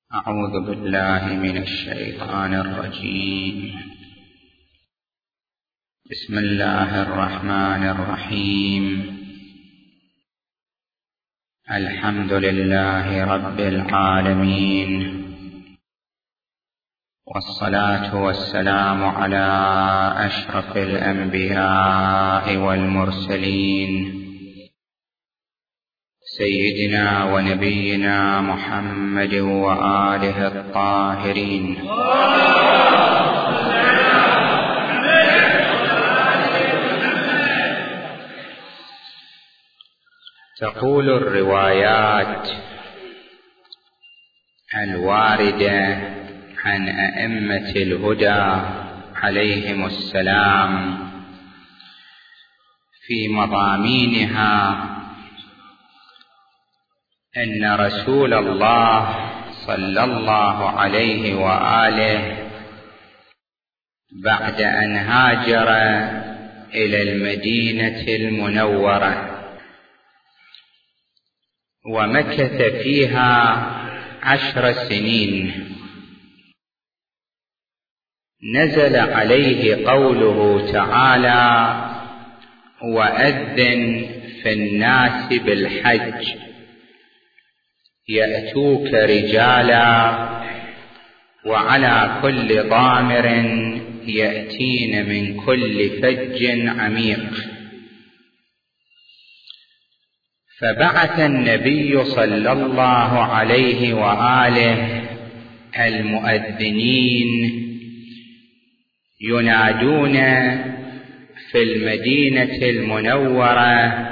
أعوذ بالله من الشيطان الرجيم. بسم الله الرحمن الرحيم. الحمد لله رب العالمين، والصلاة والسلام على أشرف الأنبياء والمرسلين سيدنا ونبينا محمد وآله الطاهرين. تقول الروايات الواردة عن أئمة الهدى عليهم السلام في مضامينها أن رسول الله صلى الله عليه وآله بعد أن هاجر إلى المدينة المنورة ومكث فيها 10 سنين، نزل عليه قوله تعالى: وأذن في الناس بالحج يأتوك رجالا وعلى كل ضامر يأتين من كل فج عميق. فبعث النبي صلى الله عليه وآله المؤذنين ينادون في المدينة المنورة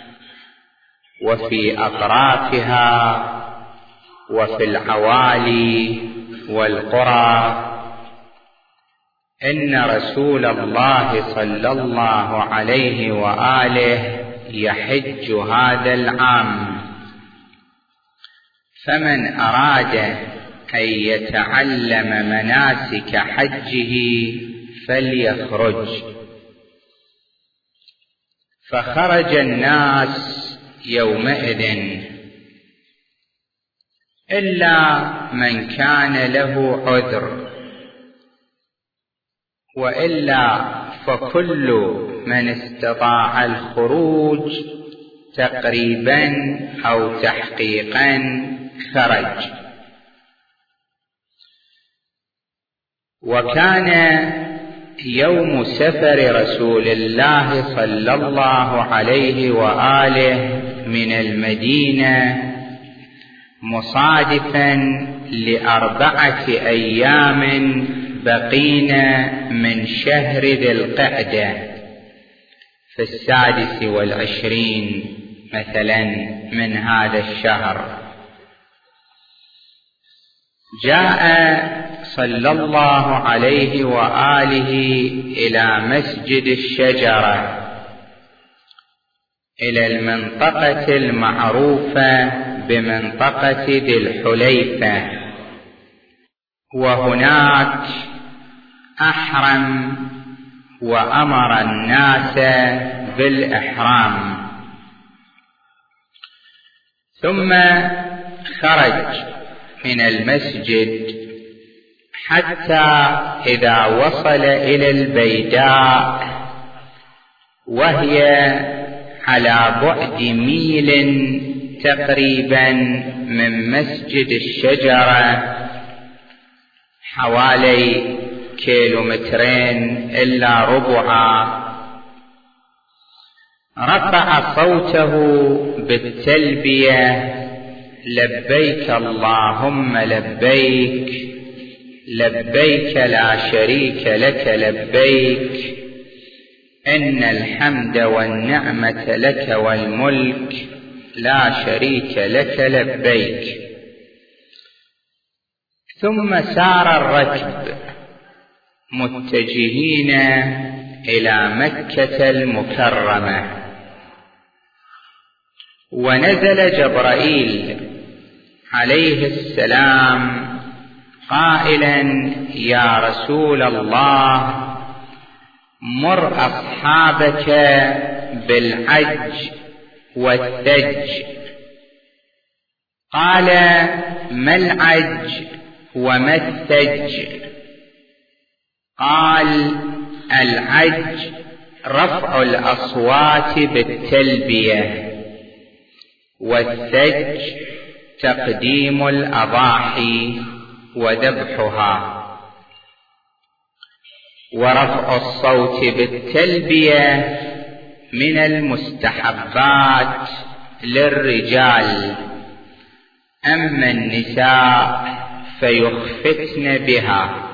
وفي أطرافها وفي العوالي والقرى إن رسول الله صلى الله عليه وآله يحج هذا العام، فمن أراد أن يتعلم مناسك حجه فليخرج. فخرج الناس يومئذ إلا من كان له عذر، وإلا فكل من استطاع الخروج تقريبا أو تحقيقا خرج. وكان يوم سفر رسول الله صلى الله عليه وآله من المدينة مصادفا ل4 أيام بقين من شهر ذي القعدة في 26 مثلا من هذا الشهر. جاء صلى الله عليه وآله إلى مسجد الشجرة، إلى المنطقة المعروفة بمنطقة ذي الحليفة، وهناك أحرم وأمر الناس بالإحرام. ثم خرج من المسجد حتى إذا وصل إلى البيداء، وهي على بعد 1 ميل تقريبا من مسجد الشجرة، حوالي 2 كيلومترين إلا ربعا، رفع صوته بالتلبية: لبيك اللهم لبيك، لبيك لا شريك لك لبيك، إن الحمد والنعمة لك والملك لا شريك لك لبيك. ثم سار الركب متجهين إلى مكة المكرمة، ونزل جبرائيل عليه السلام قائلا: يا رسول الله، مر أصحابك بالعج والثج. قال: ما العج وما الثج؟ قال: العج رفع الأصوات بالتلبية، والثج تقديم الأضاحي وذبحها. ورفع الصوت بالتلبية من المستحبات للرجال، أما النساء فيخفتن بها.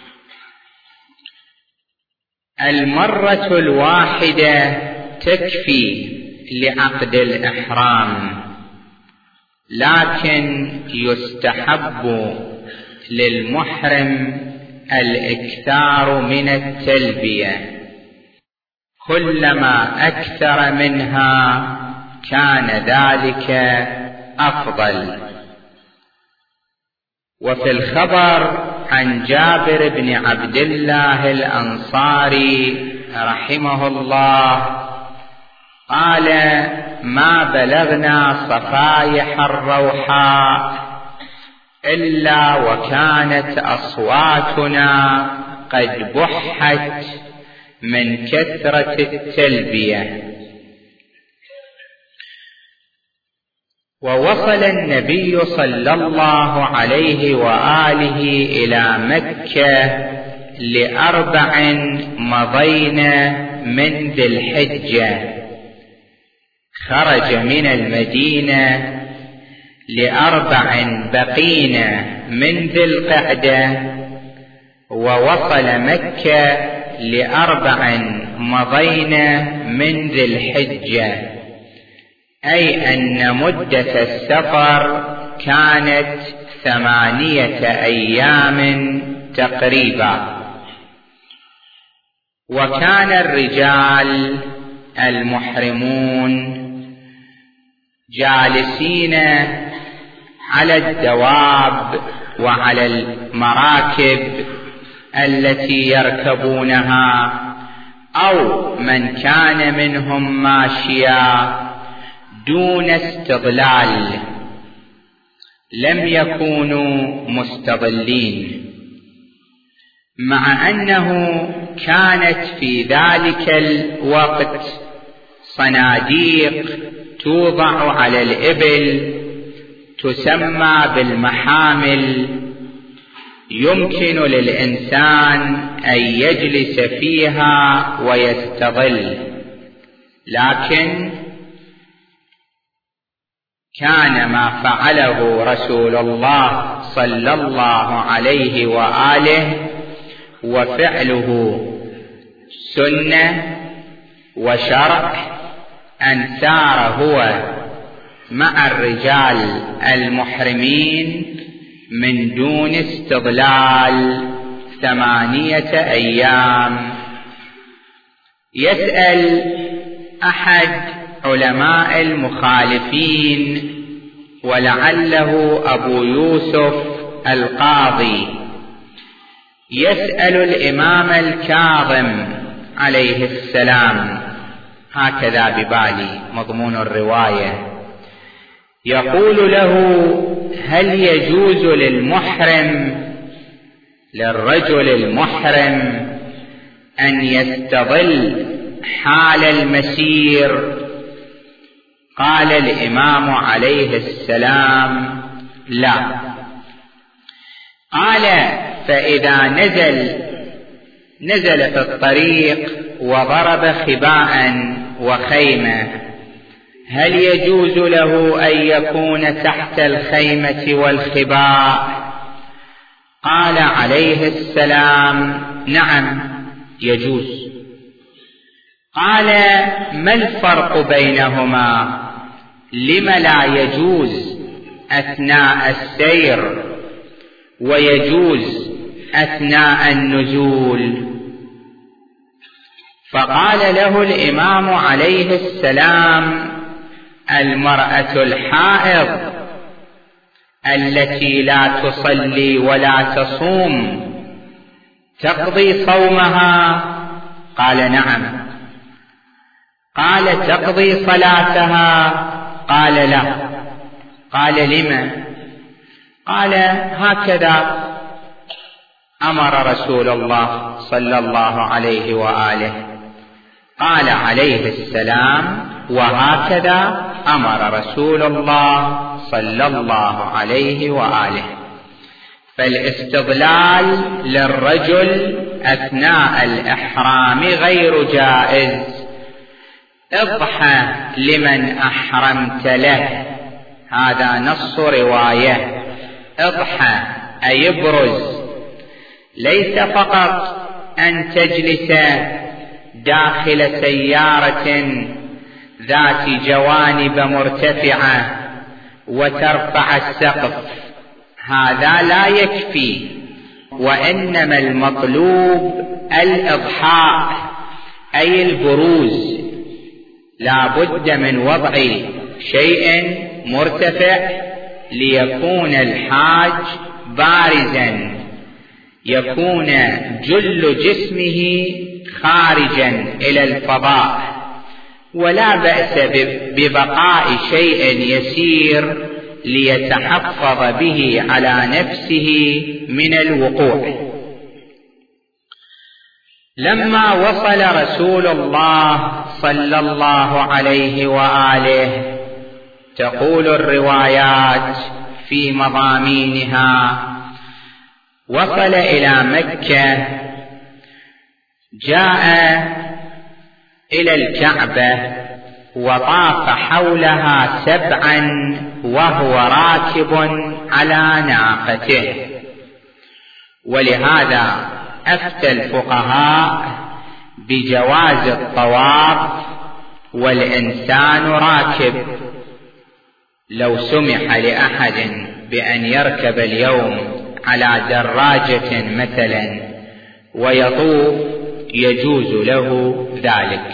المرة الواحدة تكفي لعقد الإحرام، لكن يستحب للمحرم الإكثار من التلبية، كلما أكثر منها كان ذلك أفضل. وفي الخبر عن جابر بن عبد الله الأنصاري رحمه الله قال: ما بلغنا صفايح الروحاء إلا وكانت أصواتنا قد بحت من كثرة التلبية. ووصل النبي صلى الله عليه وآله إلى مكة ل4 مضين من ذي الحجة، خرج من المدينة ل4 بقين من ذي القعدة، ووصل مكة ل4 مضين من ذي الحجة، أي أن مدة السفر كانت 8 أيام تقريبا. وكان الرجال المحرمون جالسين على الدواب وعلى المراكب التي يركبونها، أو من كان منهم ماشيا دون استظلال، لم يكونوا مستظلين، مع أنه كانت في ذلك الوقت صناديق توضع على الإبل تسمى بالمحامل، يمكن للإنسان أن يجلس فيها ويستظل، لكن كان ما فعله رسول الله صلى الله عليه وآله وفعله سنة وشرع، أن سار هو مع الرجال المحرمين من دون استظلال 8 أيام. يسأل أحد علماء المخالفين، ولعله أبو يوسف القاضي، يسأل الإمام الكاظم عليه السلام، هكذا ببالي مضمون الرواية، يقول له: هل يجوز للرجل المحرم أن يستظل حال المسير؟ قال الإمام عليه السلام: لا. قال: فإذا نزل في الطريق وضرب خباء وخيمة، هل يجوز له أن يكون تحت الخيمة والخباء؟ قال عليه السلام: نعم يجوز. قال: ما الفرق بينهما؟ لم لا يجوز أثناء السير ويجوز أثناء النزول؟ فقال له الإمام عليه السلام: المرأة الحائض التي لا تصلي ولا تصوم تقضي صومها؟ قال: نعم. قال: تقضي صلاتها؟ قال: لا. قال: لما؟ قال: هكذا أمر رسول الله صلى الله عليه وآله. قال عليه السلام: وهكذا أمر رسول الله صلى الله عليه وآله. فالاستظلال للرجل أثناء الإحرام غير جائز. اضحى لمن أحرمت له، هذا نص رواية. اضحى أي ابرز، ليس فقط أن تجلس داخل سيارة ذات جوانب مرتفعة وترفع السقف، هذا لا يكفي، وإنما المطلوب الإضحاء أي البروز. لا بد من وضع شيء مرتفع ليكون الحاج بارزا، يكون جل جسمه خارجا إلى الفضاء، ولا بأس ببقاء شيء يسير ليتحفظ به على نفسه من الوقوع. لما وصل رسول الله صلى الله عليه وآله، تقول الروايات في مضامينها: وصل إلى مكة، جاء إلى الكعبة وطاف حولها 7 وهو راكب على ناقته. ولهذا أفتى الفقهاء بجواز الطواف والإنسان راكب. لو سمح لأحد بأن يركب اليوم على دراجة مثلا ويطوف يجوز له ذلك.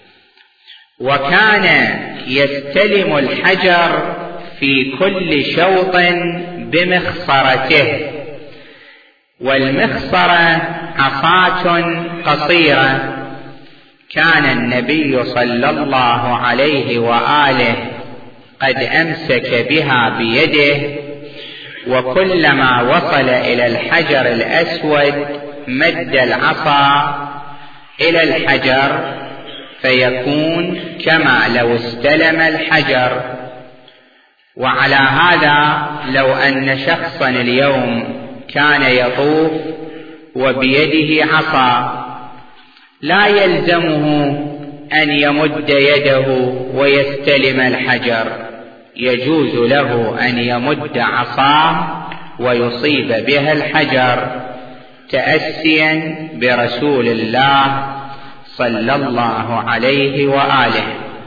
وكان يستلم الحجر في كل شوط بمخصرته، والمخصرة عصاة قصيرة كان النبي صلى الله عليه وآله قد أمسك بها بيده، وكلما وصل إلى الحجر الأسود مد العصا إلى الحجر فيكون كما لو استلم الحجر. وعلى هذا لو أن شخصا اليوم كان يطوف وبيده عصا لا يلزمه أن يمد يده ويستلم الحجر، يجوز له أن يمد عصاه ويصيب بها الحجر تأسيا برسول الله صلى الله عليه وآله.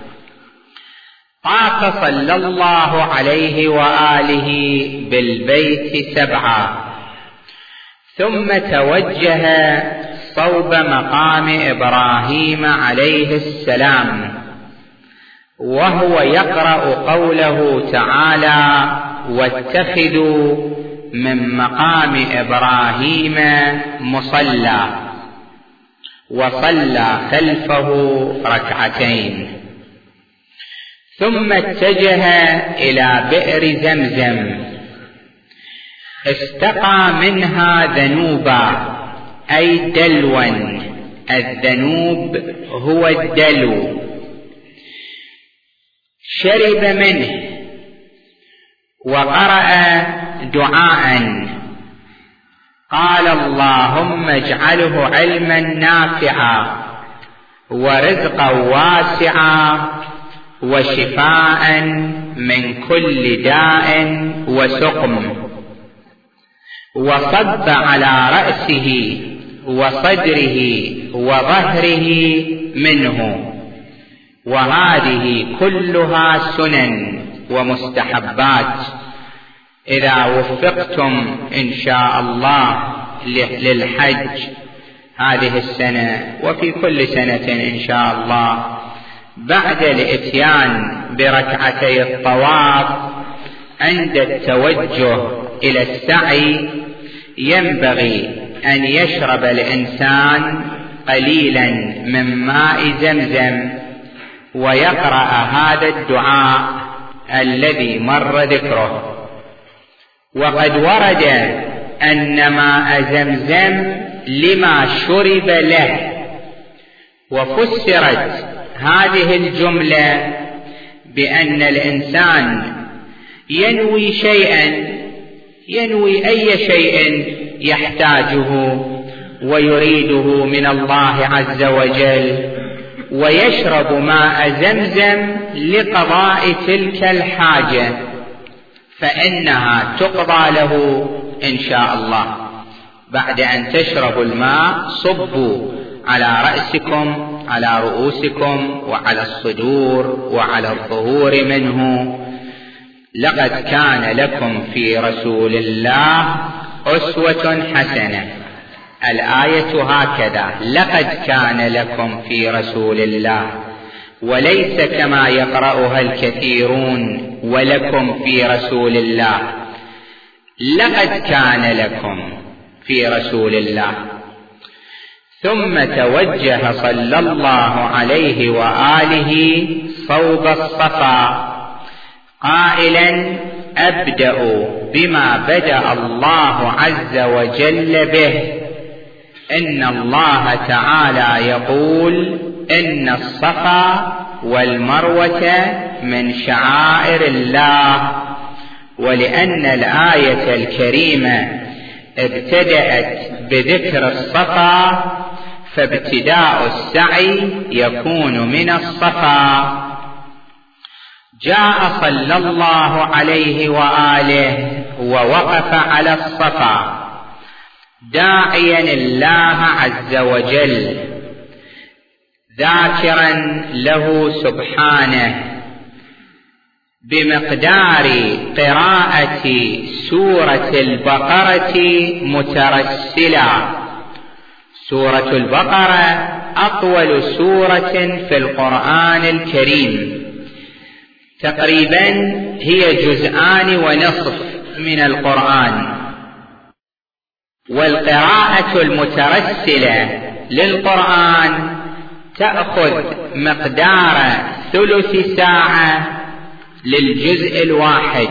طاف صلى الله عليه وآله بالبيت 7، ثم توجه صوب مقام إبراهيم عليه السلام، وهو يقرأ قوله تعالى: واتخذوا من مقام إبراهيم مصلى، وصلى خلفه 2 ثم اتجه إلى بئر زمزم، استقى منها ذنوبا أي دلوا، الذنوب هو الدلو، شرب منه وقرأ دعاء قال: اللهم اجعله علما نافعا ورزقا واسعا وشفاء من كل داء وسقم. وصب على رأسه وصدره وظهره منه. وهذه كلها سنن ومستحبات. إذا وفقتم إن شاء الله للحج هذه السنة وفي كل سنة إن شاء الله، بعد الإتيان بركعتي الطواف عند التوجه إلى السعي ينبغي أن يشرب الإنسان قليلا من ماء زمزم ويقرأ هذا الدعاء الذي مر ذكره. وقد ورد أن ماء زمزم لما شرب له. وفسرت هذه الجملة بأن الإنسان ينوي شيئا، ينوي أي شيء يحتاجه ويريده من الله عز وجل، ويشرب ماء زمزم لقضاء تلك الحاجة، فإنها تقضى له إن شاء الله. بعد أن تشربوا الماء صبوا على رأسكم، على رؤوسكم، وعلى الصدور، وعلى الظهور منه. لقد كان لكم في رسول الله أسوة حسنة. الآية هكذا: لقد كان لكم في رسول الله، وليس كما يقرأها الكثيرون ولكم في رسول الله. لقد كان لكم في رسول الله. ثم توجه صلى الله عليه وآله صوب الصفا قائلا: أبدأ بما بدأ الله عز وجل به. إن الله تعالى يقول: إن الصفا والمروة من شعائر الله. ولأن الآية الكريمة ابتدأت بذكر الصفا، فابتداء السعي يكون من الصفا. جاء صلى الله عليه وآله ووقف على الصفا داعيا الله عز وجل، ذاكرا له سبحانه بمقدار قراءة سورة البقرة مترسلا. سورة البقرة أطول سورة في القرآن الكريم، تقريبا هي 2.5 من القرآن. والقراءة المترسلة للقرآن تأخذ مقدار 1/3 ساعة للجزء الواحد.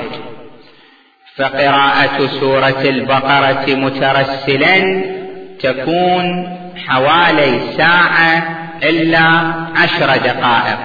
فقراءة سورة البقرة مترسلا تكون حوالي 1 ساعة إلا 10 دقائق.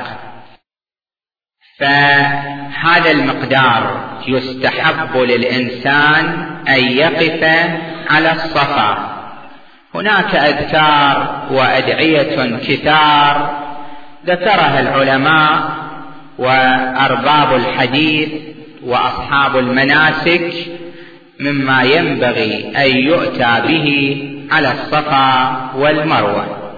فهذا المقدار يستحب للإنسان أن يقف على الصفا. هناك أذكار وأدعية كثار ذكرها العلماء وأرباب الحديث وأصحاب المناسك مما ينبغي أن يؤتى به على الصفا والمروة.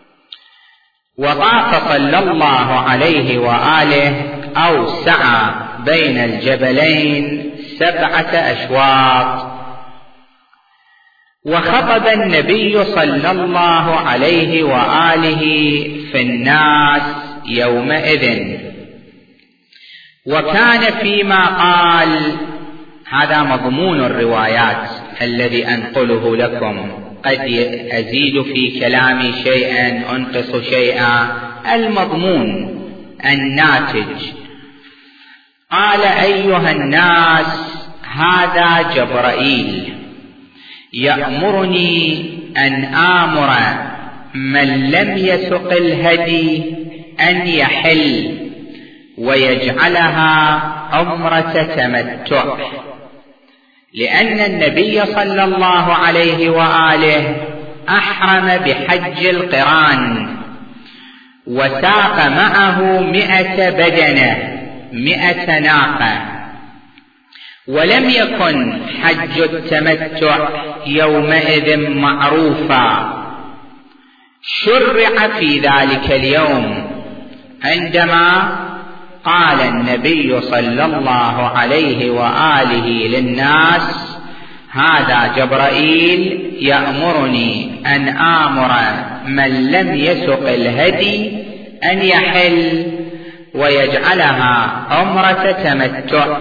وطاف صلى الله عليه وآله أو سعى بين الجبلين 7 أشواط. وخطب النبي صلى الله عليه وآله في الناس يومئذ. وكان فيما قال، هذا مضمون الروايات الذي أنقله لكم، قد أزيد في كلامي شيئا أنقص شيئا، المضمون الناتج. قال: أيها الناس، هذا جبرائيل يأمرني أن آمر من لم يسق الهدي أن يحل ويجعلها عمرة تمتع. لأن النبي صلى الله عليه وآله أحرم بحج القران، وساق معه 100 بدنة، 100 ناقة. ولم يكن حج التمتع يومئذ معروفا، شرع في ذلك اليوم عندما قال النبي صلى الله عليه وآله للناس: هذا جبرائيل يأمرني أن آمر من لم يسق الهدي أن يحل ويجعلها عمرة تمتع.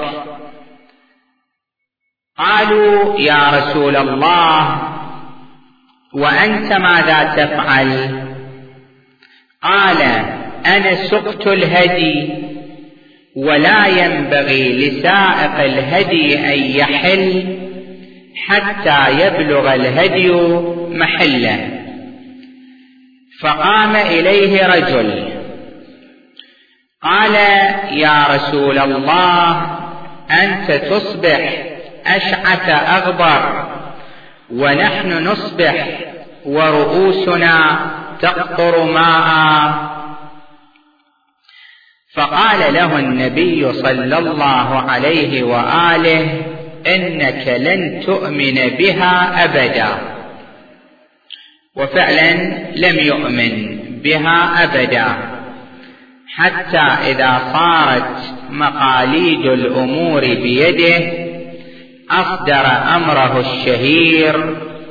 قالوا: يا رسول الله، وأنت ماذا تفعل؟ قال: أنا سقت الهدي ولا ينبغي لسائق الهدي أن يحل حتى يبلغ الهدي محله. فقام إليه رجل قال: يا رسول الله، أنت تصبح أشعث أغبر، ونحن نصبح ورؤوسنا تقطر ماء. فقال له النبي صلى الله عليه وآله: إنك لن تؤمن بها أبدا. وفعلا لم يؤمن بها أبدا، حتى إذا صارت مقاليد الأمور بيده أصدر أمره الشهير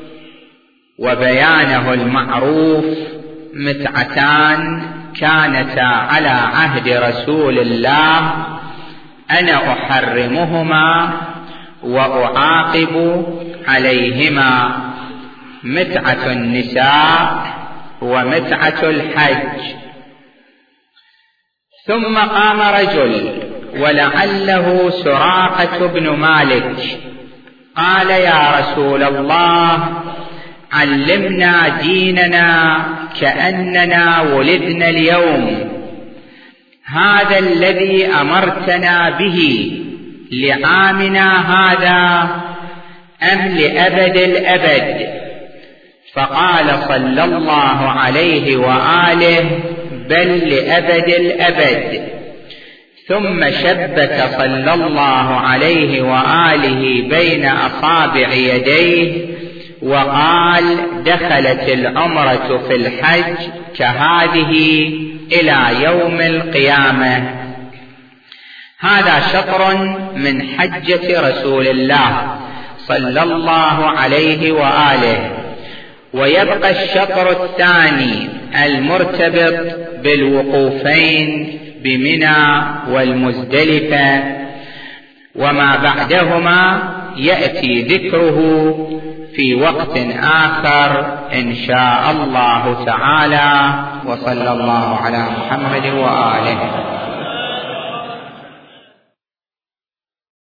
وبيانه المعروف: متعتان كانتا على عهد رسول الله أنا أحرمهما وأعاقب عليهما: متعة النساء ومتعة الحج. ثم قام رجل ولعله سراقة بن مالك قال: يا رسول الله، علمنا ديننا كأننا ولدنا اليوم، هذا الذي أمرتنا به لعامنا هذا أم لأبد الأبد؟ فقال صلى الله عليه وآله: بل لأبد الأبد. ثم شبك صلى الله عليه وآله بين أصابع يديه وقال: دخلت العمرة في الحج كهذه إلى يوم القيامة. هذا شطر من حجة رسول الله صلى الله عليه وآله. ويبقى الشطر الثاني المرتبط بالوقوفين بمنى والمزدلفة، وما بعدهما يأتي ذكره في وقت آخر إن شاء الله تعالى. وصلى الله على محمد وآله.